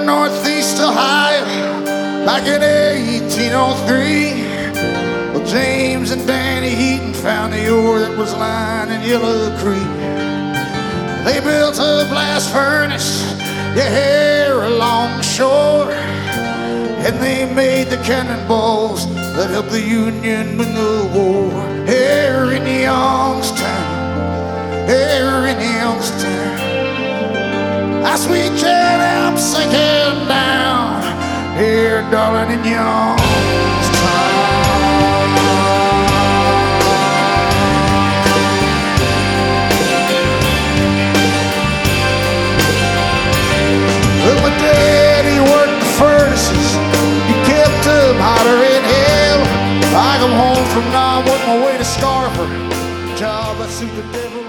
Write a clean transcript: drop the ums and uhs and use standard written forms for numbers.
Northeast Ohio back in 1803. Well, James and Danny Heaton found the ore that was lining Yellow Creek. They built a blast furnace, yeah, here along the shore, and they made the cannonballs that helped the Union win the war. Here in Youngstown, here in Youngstown, our sweet jet amp sinking down, here, darling, in Youngstown. Well, my daddy worked the furnaces, he kept them hotter in hell. I come home from Nam, work my way to Scarfer, job that suited the devil.